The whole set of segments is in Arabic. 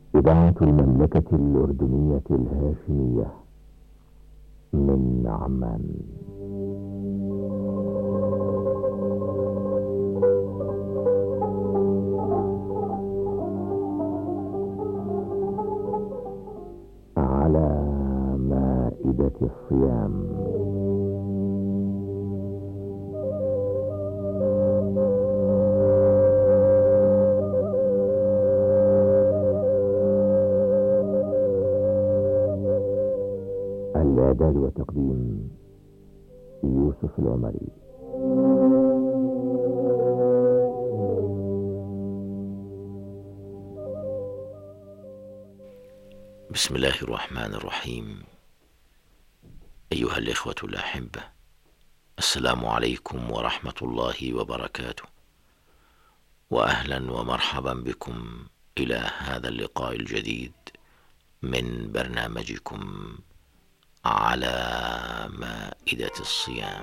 إذاعة المملكة الأردنية الهاشمية من عمان. على مائدة الصيام. الإعداد وتقديم يوسف العمري. بسم الله الرحمن الرحيم. أيها الإخوة الأحبة، السلام عليكم ورحمة الله وبركاته، وأهلا ومرحبا بكم إلى هذا اللقاء الجديد من برنامجكم على مائدة الصيام.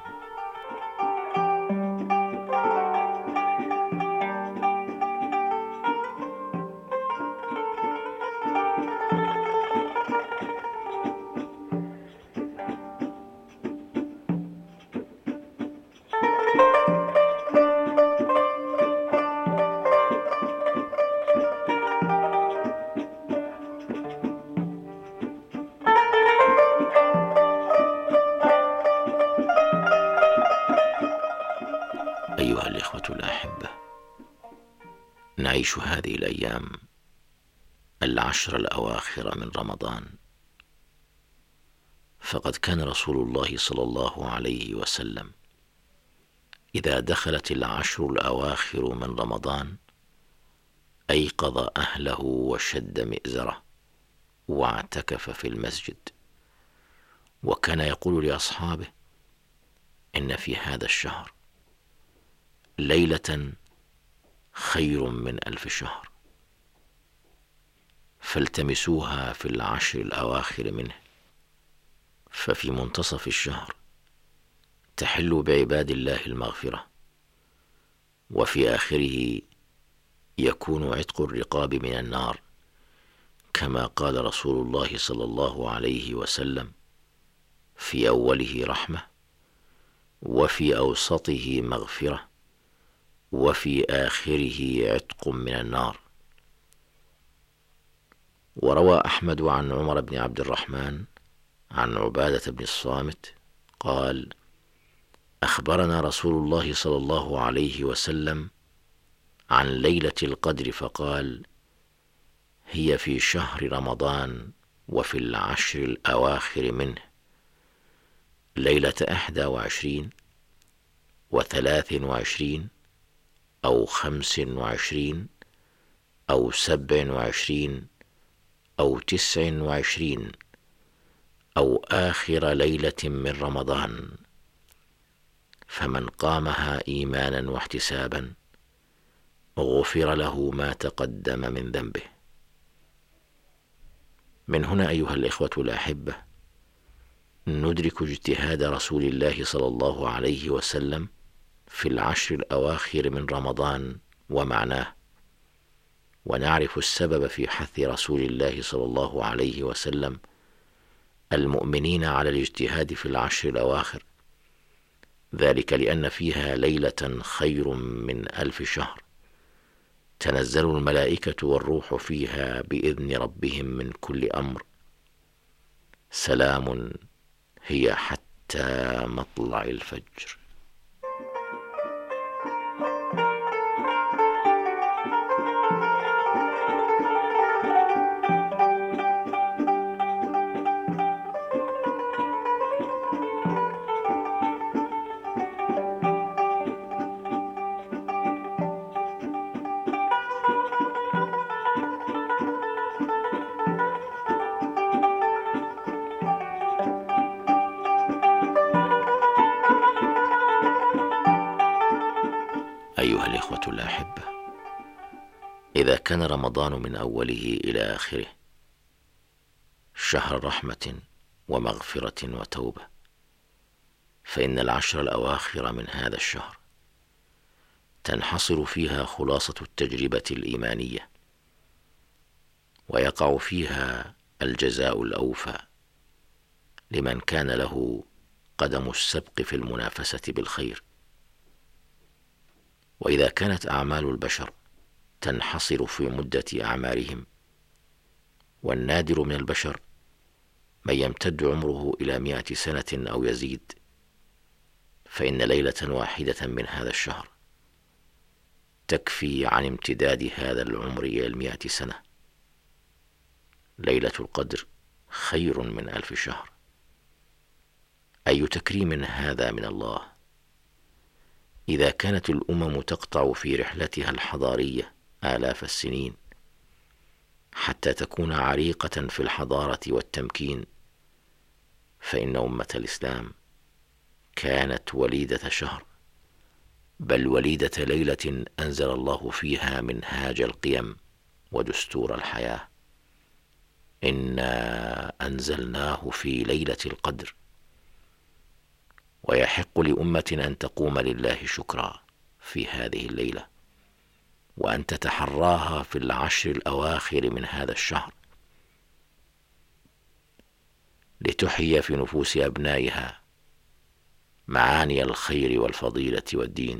أيها الإخوة الأحبة، نعيش هذه الأيام العشر الأواخر من رمضان، فقد كان رسول الله صلى الله عليه وسلم إذا دخلت العشر الأواخر من رمضان أيقظ أهله وشد مئزره واعتكف في المسجد، وكان يقول لأصحابه: إن في هذا الشهر ليلة خير من 1000 شهر، فالتمسوها في العشر الأواخر منه، ففي منتصف الشهر تحل بعباد الله المغفرة، وفي آخره يكون عتق الرقاب من النار، كما قال رسول الله صلى الله عليه وسلم: في أوله رحمة، وفي أوسطه مغفرة، وفي آخره عتق من النار. وروى أحمد عن عمر بن عبد الرحمن عن عبادة بن الصامت قال: أخبرنا رسول الله صلى الله عليه وسلم عن ليلة القدر فقال: هي في شهر رمضان وفي العشر الأواخر منه، ليلة 21 و23 أو 25 أو 27 أو 29 أو آخر ليلة من رمضان، فمن قامها إيمانا واحتسابا غفر له ما تقدم من ذنبه. من هنا أيها الإخوة الأحبة ندرك اجتهاد رسول الله صلى الله عليه وسلم في العشر الأواخر من رمضان ومعناه، ونعرف السبب في حث رسول الله صلى الله عليه وسلم المؤمنين على الاجتهاد في العشر الأواخر، ذلك لأن فيها ليلة خير من 1000 شهر، تنزل الملائكة والروح فيها بإذن ربهم من كل أمر، سلام هي حتى مطلع الفجر. أيها الإخوة الأحبة، إذا كان رمضان من أوله إلى آخره شهر رحمة ومغفرة وتوبة، فإن العشر الأواخر من هذا الشهر تنحصر فيها خلاصة التجربة الإيمانية ويقع فيها الجزاء الأوفى لمن كان له قدم السبق في المنافسة بالخير. وإذا كانت أعمال البشر تنحصر في مدة أعمارهم، والنادر من البشر من يمتد عمره إلى 100 سنة أو يزيد، فإن ليلة واحدة من هذا الشهر تكفي عن امتداد هذا العمر إلى 100 سنة. ليلة القدر خير من 1000 شهر. أي تكريم هذا من الله! إذا كانت الأمم تقطع في رحلتها الحضارية آلاف السنين حتى تكون عريقة في الحضارة والتمكين، فإن أمة الإسلام كانت وليدة شهر، بل وليدة ليلة أنزل الله فيها منهاج القيم ودستور الحياة. إنا أنزلناه في ليلة القدر. ويحق لأمة أن تقوم لله شكرا في هذه الليلة، وأن تتحراها في العشر الأواخر من هذا الشهر، لتحيي في نفوس أبنائها معاني الخير والفضيلة والدين.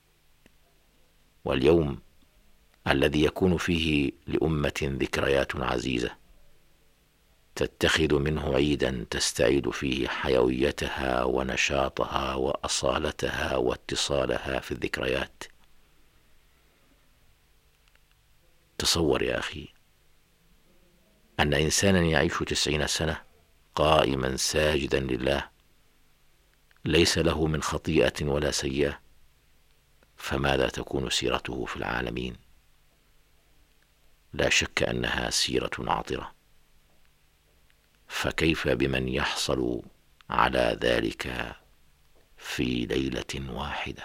واليوم الذي يكون فيه لأمة ذكريات عزيزة تتخذ منه عيدا تستعيد فيه حيويتها ونشاطها وأصالتها واتصالها في الذكريات. تصور يا أخي أن إنسانا يعيش 90 سنة قائما ساجدا لله، ليس له من خطيئة ولا سيئة، فماذا تكون سيرته في العالمين؟ لا شك أنها سيرة عطرة، فكيف بمن يحصل على ذلك في ليلة واحدة؟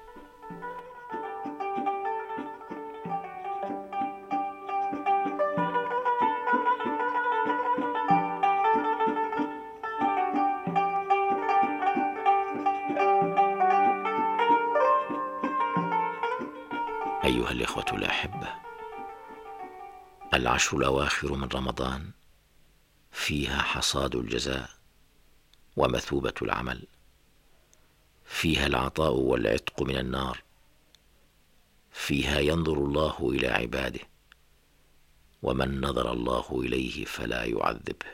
أيها الإخوة الأحبة، العشر الأواخر من رمضان فيها حصاد الجزاء ومثوبة العمل، فيها العطاء والعتق من النار، فيها ينظر الله إلى عباده، ومن نظر الله إليه فلا يعذبه.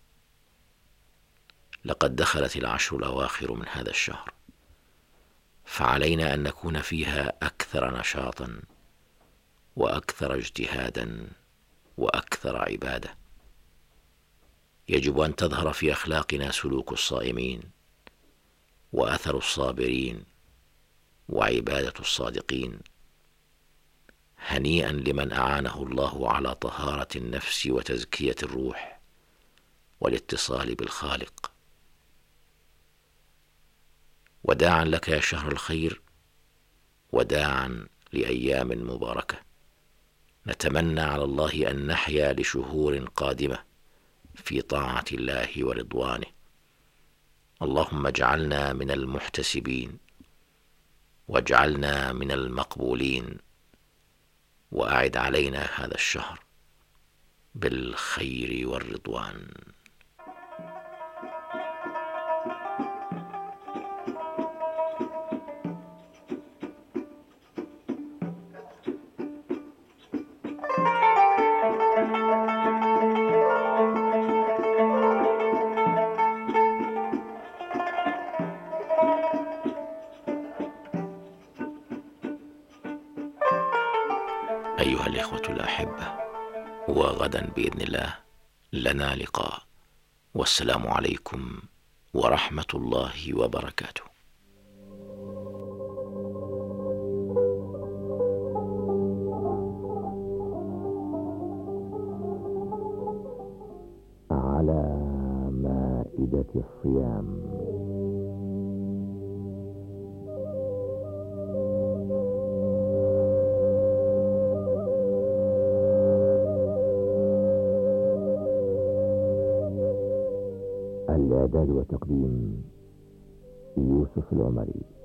لقد دخلت العشر الأواخر من هذا الشهر، فعلينا أن نكون فيها أكثر نشاطا وأكثر اجتهادا وأكثر عبادة. يجب أن تظهر في أخلاقنا سلوك الصائمين وأثر الصابرين وعبادة الصادقين. هنيئا لمن أعانه الله على طهارة النفس وتزكية الروح والاتصال بالخالق. وداعا لك يا شهر الخير، وداعا لأيام مباركة. نتمنى على الله أن نحيا لشهور قادمة في طاعة الله ورضوانه. اللهم اجعلنا من المحتسبين، واجعلنا من المقبولين، وأعد علينا هذا الشهر بالخير والرضوان. أيها الإخوة الأحبة، وغدا بإذن الله لنا لقاء، والسلام عليكم ورحمة الله وبركاته. على مائدة الصيام. الإعداد وتقديم يوسف العمري.